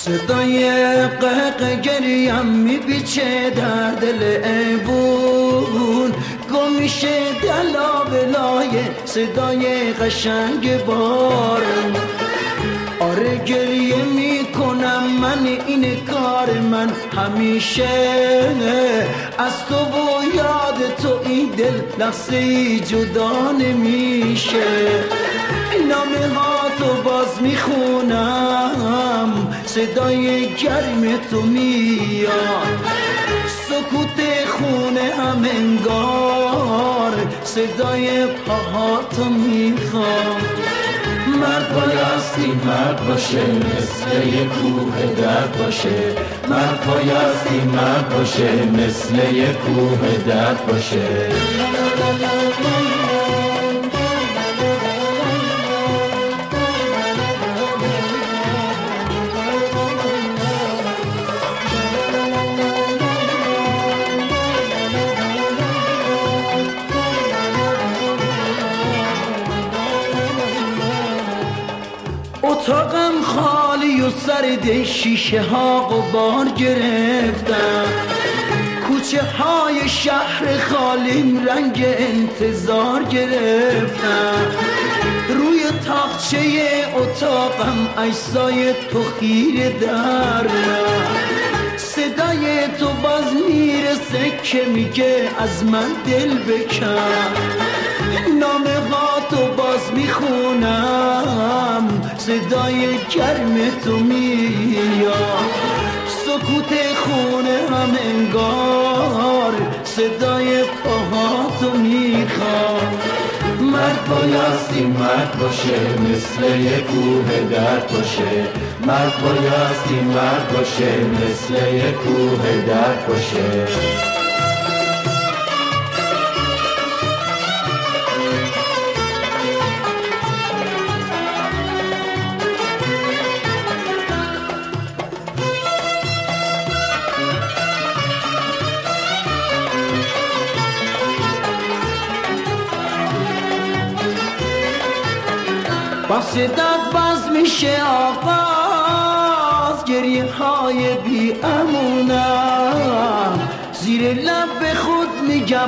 صدای قهقه گریم میپیچه در دل ایوون، گم میشه دلا بلای صدای قشنگ بارم. آره گریه میکنم من، این کار من همیشه، از تو و یاد تو این دل لحظه ای جدا نمیشه. نامه ها تو باز میخونم، صدای گرم تو میاد، سکوت خونه هم انگار صدای پاهاتو میخوام. مرد بایستی مرد باشه، مثل یه کوه درد باشه. مرد بایستی مرد باشه، مثل یه کوه درد باشه. اتاقم خالی و سرد، شیشه ها غبار گرفتم، کوچه های شهر خالیم رنگ انتظار گرفتم. روی تاقچه اتاقم عکسای تو خیره در صدای تو باز میرسه که میگه از من دل بکن. نامه ها تو باز میخونم، صدای گرم تو میاد، سکوت خونه هم انگار صدای پاهاتو میخواد. مرد بایستی مرد باشه، مثل یه کوه درد باشه. مرد بایستی مرد باشه، مثل یه کوه درد باشه. با صدت باز میشه آغاز، گریه های بی امونم، زیر لب به خود میگم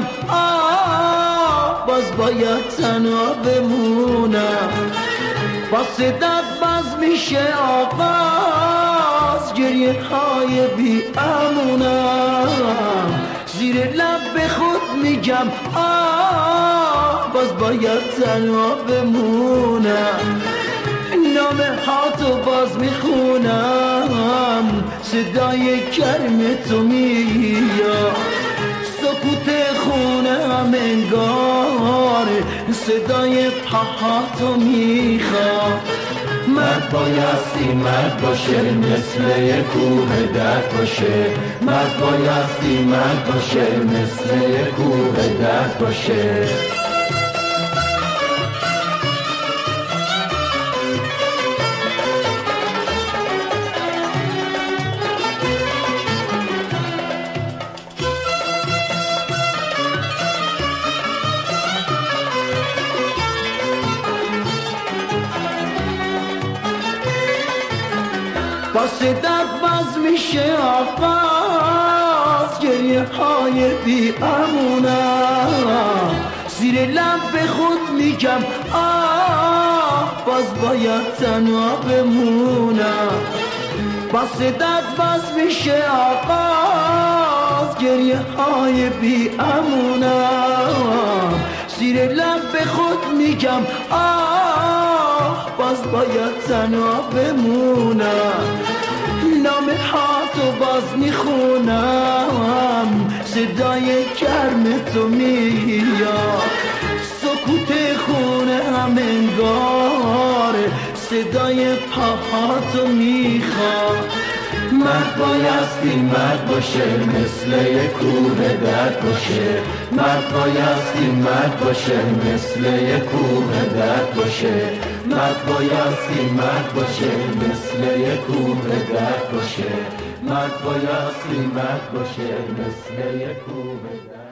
باز باید تنها بمونم. با صدت باز میشه آغاز، گریه های بی امونم، زیر لب به خود میگم باز باید تنها بمونم. نامه ها تو باز میخونم، صدای گرم تو میاد، سکوت خونه هم انگار صدای پاهاتو میخواد. مرد بایستی مرد باشه، مثل یه کوه درد باشه. مرد بایستی مرد باشه، مثل یه کوه درد باشه. با صدت باز میشه آغاز، گریه های بی امونم، زیر لب به خود میگم باز باید تنها بمونم. با صدت باز میشه آغاز، گریه های بی امونم، زیر لب به خود میگم باز باید تنها بمونم. نامه ها تو باز میخونم، صدای گرم تو میاد، سکوت خونه هم انگار صدای پاهاتو میخواد. مرد بایستی مرد باشه، مثل یه کوه درد باشه. مرد بایستی مرد باشه، مثل یه کوه درد باشه. مرد بایستی مرد باشه، مثل یه کوه درد باشه. مرد بایستی مرد باشه، مثل یه کوه درد.